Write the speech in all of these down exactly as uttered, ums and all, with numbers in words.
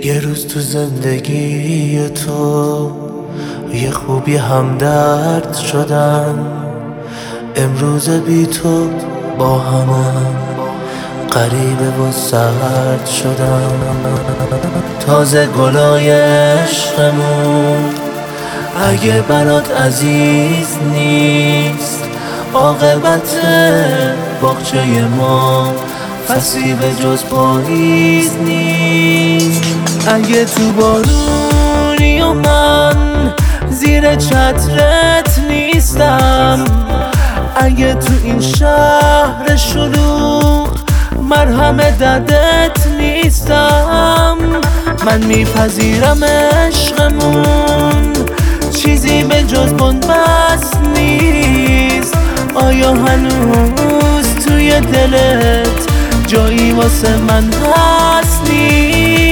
یه روز تو زندگی تو یه خوبی همدرد شدم، امروز بی تو با همم غریبه و سرد شدم. تازه گلای عشقمون اگه برات عزیز نیست، عاقبت باغچه ما فصلی به جز پاییز نیست. اگه تو بارونی و من زیر چترت نیستم، اگه تو این شهر شلوغ مرهم دردت نیستم، من میپذیرم عشقمون چیزی به جز بنبست نیست. آیا هنوز توی دلت جایی واسه من هست نیست؟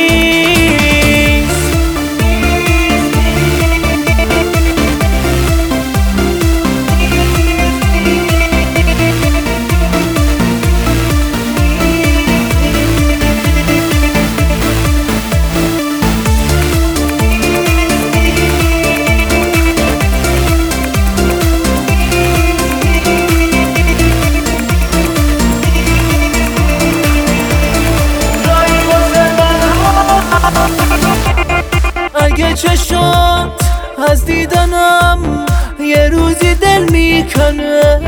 اگه چشات از دیدنم یه روزی دل میکنه،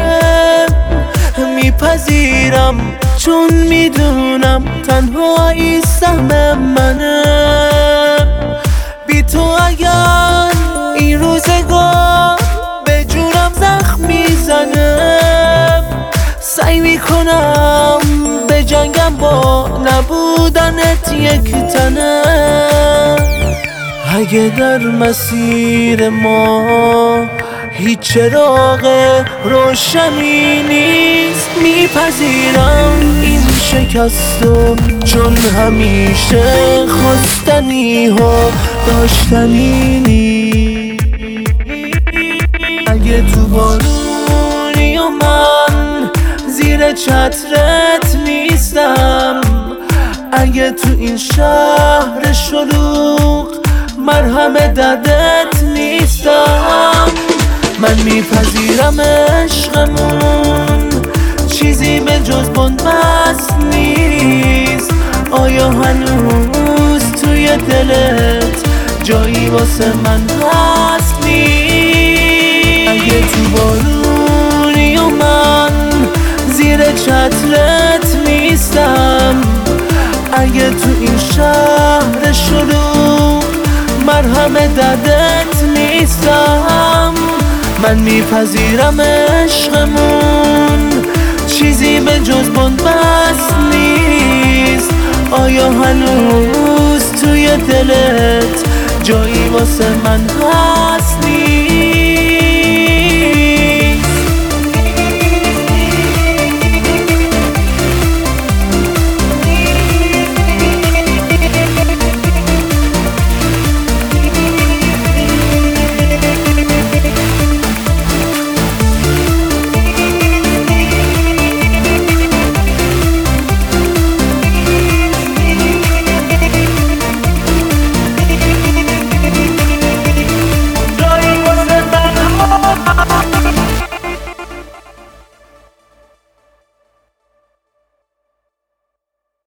میپذیرم چون میدونم تنهایی سهم منه. بی تو اگر این روزگار به جونم زخم میزنه، سعی میکنم به جنگم با نبودنت یک تنه. اگه در مسیر ما هیچ چراغ روشنی نیست، میپذیرم این شکستو چون همیشه خواستنی ها داشتنی نیست. اگه تو بارونی و من زیر چترت نیستم، اگه تو این شهر شلوغ مرهم دردت نیستم، من میپذیرم عشقمون چیزی به جز بنبست نیست. آیا هنوز توی دلت جایی واسه من هست نیست؟ اگه تو بارونی و من زیر چترت نیستم، اگه تو این شهر شلوغ مرهم دردت نیستم، من میپذیرم عشقمون چیزی به جز بنبست نیست. آیا هنوز توی دلت جایی واسه من هست نیست؟